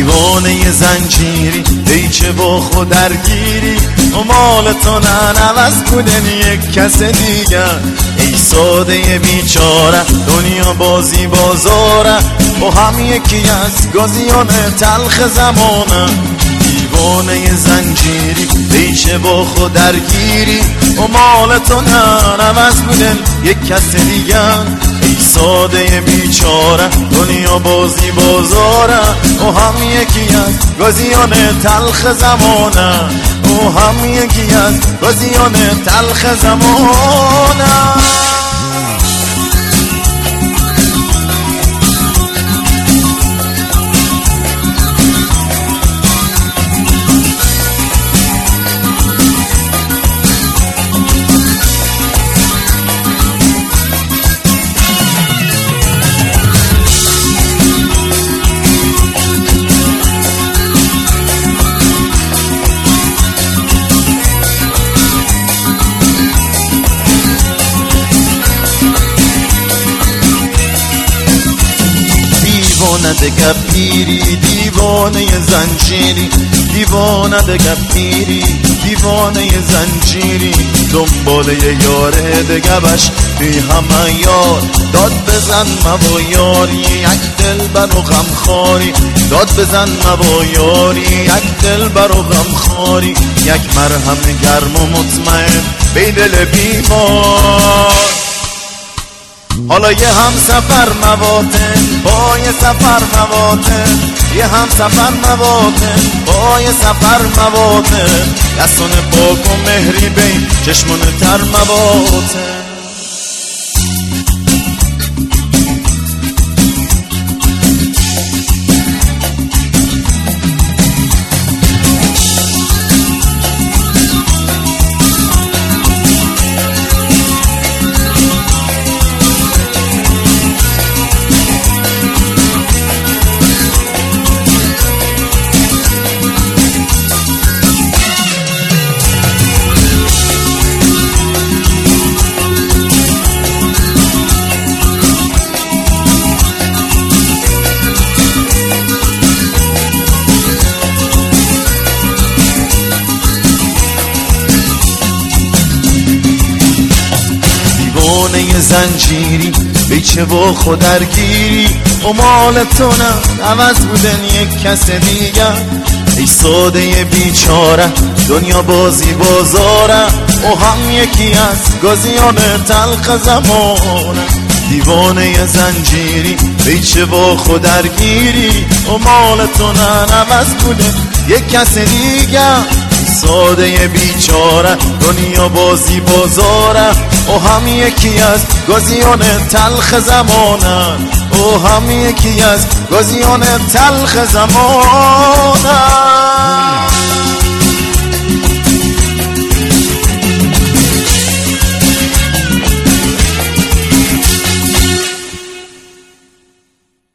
دیوانه زنجیری ای چه با خود درگیری و مال تو نه عوض بودن یک کس دیگر ای ساده بیچاره دنیا بازی بازاره و هم یکی از گازیان تلخ زمانه دیوانه زنجیری ای چه با خود درگیری و مال تو نه عوض بودن یک کس دیگر ای ساده بیچاره دنیا بازی بازاره و هم یکی از گازیان تلخ زمانه و هم یکی از گازیان تلخ زمانه دیوانه دگر پیری دیوانه زنجیری دیوانه دگر پیری دیوانه زنجیری دنبال یاره دگبش توی همه یار داد بزن مبا یاری یک دل برو غم خاری داد بزن مبا یاری یک دل برو غم خاری یک مرهم گرم و مطمئن بی دل بیمار حالا یه هم سفر مواتن با یه سفر مواتن یه هم سفر مواتن با یه سفر مواتن دستان پاک و مهری بین چشمان تر مواتن دیوانه زنجیری بیچه با خود درگیری و مال تو نه عوض بودن یک کس دیگر ای ساده بیچاره دنیا بازی بازاره و هم یکی از گازیان تلخ زمانه دیوانه زنجیری بیچه با خود درگیری و مال تو نه عوض بودن یک کس دیگر ساده بیچاره دنیا بازی بازاره و هم یکی از گازیان تلخ زمانه و هم یکی از گازیان تلخ زمانه